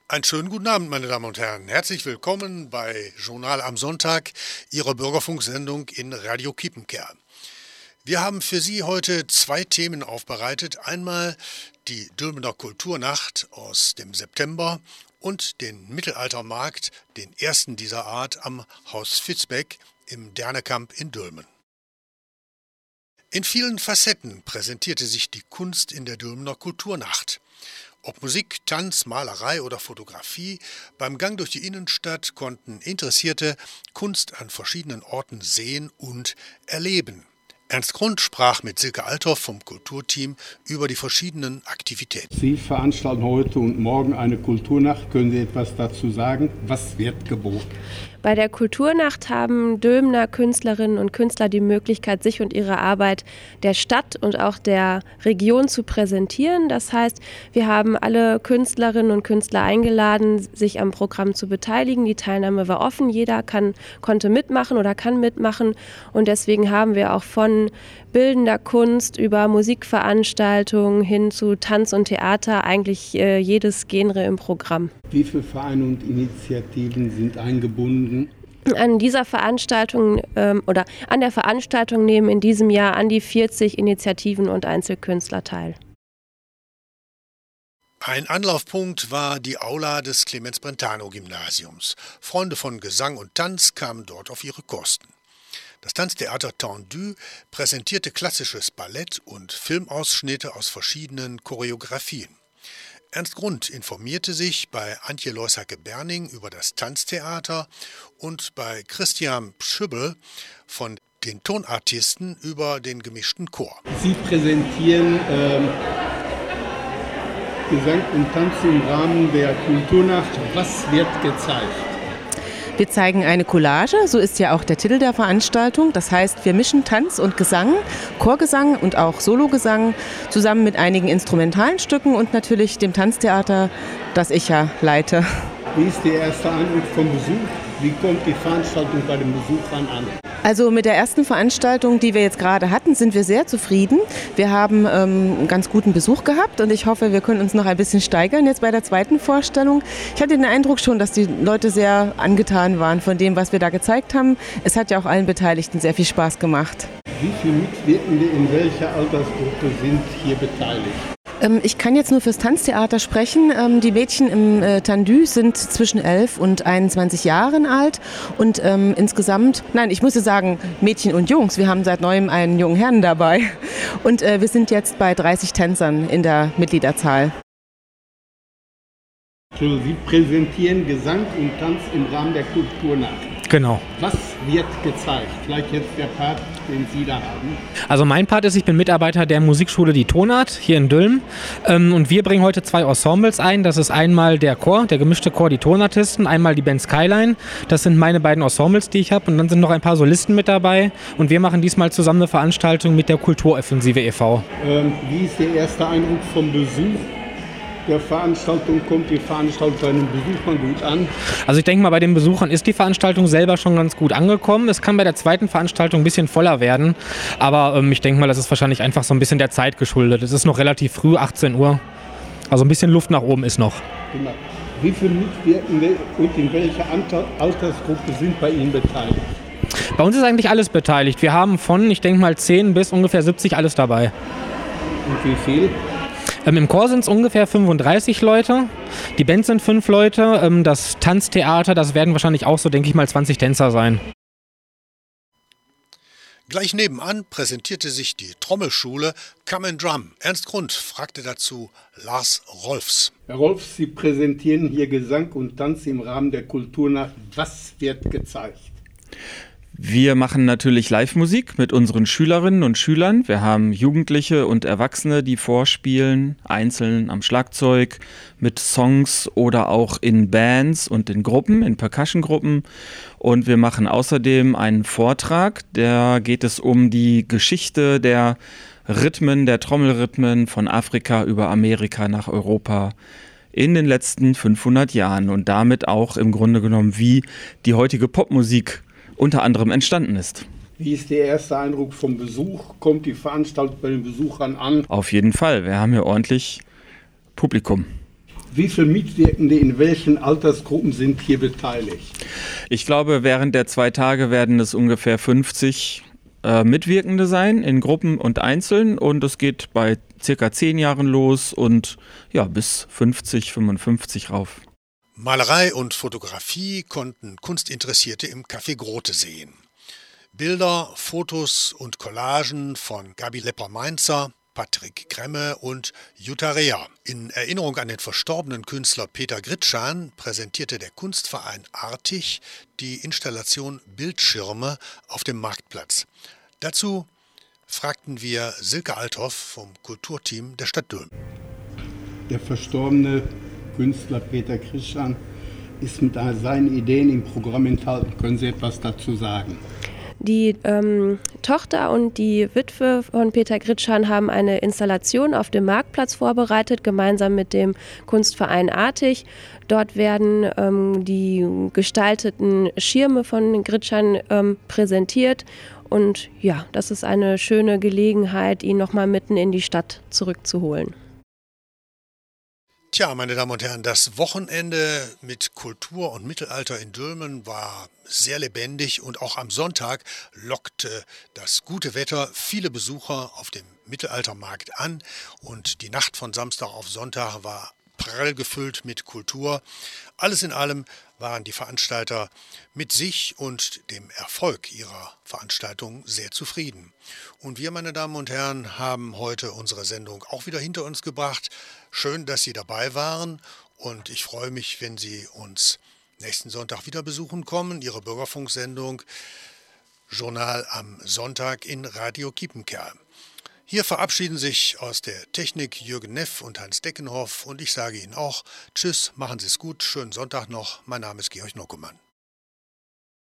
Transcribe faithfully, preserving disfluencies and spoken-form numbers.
Einen schönen guten Abend, meine Damen und Herren. Herzlich willkommen bei Journal am Sonntag, Ihrer Bürgerfunksendung in Radio Kiepenkerl. Wir haben für Sie heute zwei Themen aufbereitet. Einmal die Dülmener Kulturnacht aus dem September und den Mittelaltermarkt, den ersten dieser Art am Haus Fitzbeck im Dernekamp in Dülmen. In vielen Facetten präsentierte sich die Kunst in der Dülmener Kulturnacht. Ob Musik, Tanz, Malerei oder Fotografie, beim Gang durch die Innenstadt konnten Interessierte Kunst an verschiedenen Orten sehen und erleben. Ernst Grund sprach mit Silke Althoff vom Kulturteam über die verschiedenen Aktivitäten. Sie veranstalten heute und morgen eine Kulturnacht. Können Sie etwas dazu sagen? Was wird geboten? Bei der Kulturnacht haben Dülmener Künstlerinnen und Künstler die Möglichkeit, sich und ihre Arbeit der Stadt und auch der Region zu präsentieren. Das heißt, wir haben alle Künstlerinnen und Künstler eingeladen, sich am Programm zu beteiligen. Die Teilnahme war offen, jeder kann, konnte mitmachen oder kann mitmachen. Und deswegen haben wir auch von bildender Kunst über Musikveranstaltungen hin zu Tanz und Theater eigentlich äh, jedes Genre im Programm. Wie viele Vereine und Initiativen sind eingebunden? An dieser Veranstaltung ähm, oder an der Veranstaltung nehmen in diesem Jahr an die vierzig Initiativen und Einzelkünstler teil. Ein Anlaufpunkt war die Aula des Clemens-Brentano-Gymnasiums. Freunde von Gesang und Tanz kamen dort auf ihre Kosten. Das Tanztheater Tendu präsentierte klassisches Ballett und Filmausschnitte aus verschiedenen Choreografien. Ernst Grund informierte sich bei Antje Leussacke-Berning über das Tanztheater und bei Christian Pschübbel von den Tonartisten über den gemischten Chor. Sie präsentieren ähm, Gesang und Tanz im Rahmen der Kulturnacht. Was wird gezeigt? Wir zeigen eine Collage, so ist ja auch der Titel der Veranstaltung. Das heißt, wir mischen Tanz und Gesang, Chorgesang und auch Sologesang zusammen mit einigen instrumentalen Stücken und natürlich dem Tanztheater, das ich ja leite. Wie ist der erste Eindruck vom Besuch? Wie kommt die Veranstaltung bei den Besuchern an? Also mit der ersten Veranstaltung, die wir jetzt gerade hatten, sind wir sehr zufrieden. Wir haben ähm, einen ganz guten Besuch gehabt und ich hoffe, wir können uns noch ein bisschen steigern jetzt bei der zweiten Vorstellung. Ich hatte den Eindruck schon, dass die Leute sehr angetan waren von dem, was wir da gezeigt haben. Es hat ja auch allen Beteiligten sehr viel Spaß gemacht. Wie viele Mitwirkende in welcher Altersgruppe sind hier beteiligt? Ich kann jetzt nur fürs Tanztheater sprechen. Die Mädchen im Tendu sind zwischen elf und einundzwanzig Jahren alt und ähm, insgesamt, nein, ich muss sagen, Mädchen und Jungs, wir haben seit neuem einen jungen Herrn dabei und äh, wir sind jetzt bei dreißig Tänzern in der Mitgliederzahl. Sie präsentieren Gesang und Tanz im Rahmen der Kulturnacht. Genau. Was wird gezeigt? Vielleicht jetzt der Part, den Sie da haben. Also mein Part ist, ich bin Mitarbeiter der Musikschule Die Tonart hier in Dülmen ähm, und wir bringen heute zwei Ensembles ein. Das ist einmal der Chor, der gemischte Chor Die Tonartisten, einmal die Band Skyline. Das sind meine beiden Ensembles, die ich habe und dann sind noch ein paar Solisten mit dabei und wir machen diesmal zusammen eine Veranstaltung mit der Kulturoffensive e V Ähm, wie ist der erste Eindruck vom Besuch der Veranstaltung? Kommt die Veranstaltung bei den Besuchern gut an? Also ich denke mal, bei den Besuchern ist die Veranstaltung selber schon ganz gut angekommen. Es kann bei der zweiten Veranstaltung ein bisschen voller werden, aber ähm, ich denke mal, das ist wahrscheinlich einfach so ein bisschen der Zeit geschuldet. Es ist noch relativ früh, achtzehn Uhr, also ein bisschen Luft nach oben ist noch. Genau. Wie viele Mitwirkende und in welcher Altersgruppe sind bei Ihnen beteiligt? Bei uns ist eigentlich alles beteiligt. Wir haben von, ich denke mal, zehn bis ungefähr siebzig alles dabei. Und wie viel? Ähm, Im Chor sind es ungefähr fünfunddreißig Leute, die Band sind fünf Leute, ähm, das Tanztheater, das werden wahrscheinlich auch so, denke ich mal, zwanzig Tänzer sein. Gleich nebenan präsentierte sich die Trommelschule Come and Drum. Ernst Grund fragte dazu Lars Rolfs. Herr Rolfs, Sie präsentieren hier Gesang und Tanz im Rahmen der Kulturnacht. Was wird gezeigt? Wir machen natürlich Live-Musik mit unseren Schülerinnen und Schülern. Wir haben Jugendliche und Erwachsene, die vorspielen, einzeln am Schlagzeug, mit Songs oder auch in Bands und in Gruppen, in Percussion-Gruppen. Und wir machen außerdem einen Vortrag, da geht es um die Geschichte der Rhythmen, der Trommelrhythmen von Afrika über Amerika nach Europa in den letzten fünfhundert Jahren und damit auch im Grunde genommen, wie die heutige Popmusik unter anderem entstanden ist. Wie ist der erste Eindruck vom Besuch? Kommt die Veranstaltung bei den Besuchern an? Auf jeden Fall, wir haben hier ordentlich Publikum. Wie viele Mitwirkende in welchen Altersgruppen sind hier beteiligt? Ich glaube, während der zwei Tage werden es ungefähr fünfzig äh, Mitwirkende sein, in Gruppen und einzeln. Und es geht bei circa zehn Jahren los und ja, bis fünfzig, fünfundfünfzig rauf. Malerei und Fotografie konnten Kunstinteressierte im Café Grote sehen. Bilder, Fotos und Collagen von Gabi Lepper-Mainzer, Patrick Kremme und Jutta Rea. In Erinnerung an den verstorbenen Künstler Peter Gritschan präsentierte der Kunstverein Artig die Installation Bildschirme auf dem Marktplatz. Dazu fragten wir Silke Althoff vom Kulturteam der Stadt Dülmen. Der verstorbene Künstler Peter Gritschan ist mit seinen Ideen im Programm enthalten. Können Sie etwas dazu sagen? Die ähm, Tochter und die Witwe von Peter Gritschan haben eine Installation auf dem Marktplatz vorbereitet, gemeinsam mit dem Kunstverein Artig. Dort werden ähm, die gestalteten Schirme von Gritschan ähm, präsentiert. Und ja, das ist eine schöne Gelegenheit, ihn nochmal mitten in die Stadt zurückzuholen. Tja, meine Damen und Herren, das Wochenende mit Kultur und Mittelalter in Dülmen war sehr lebendig und auch am Sonntag lockte das gute Wetter viele Besucher auf dem Mittelaltermarkt an und die Nacht von Samstag auf Sonntag war prall gefüllt mit Kultur. Alles in allem waren die Veranstalter mit sich und dem Erfolg ihrer Veranstaltung sehr zufrieden. Und wir, meine Damen und Herren, haben heute unsere Sendung auch wieder hinter uns gebracht. Schön, dass Sie dabei waren und ich freue mich, wenn Sie uns nächsten Sonntag wieder besuchen kommen. Ihre Bürgerfunksendung Journal am Sonntag in Radio Kiepenkerl. Hier verabschieden sich aus der Technik Jürgen Neff und Hans Deckenhoff und ich sage Ihnen auch Tschüss, machen Sie es gut, schönen Sonntag noch. Mein Name ist Georg Nockemann.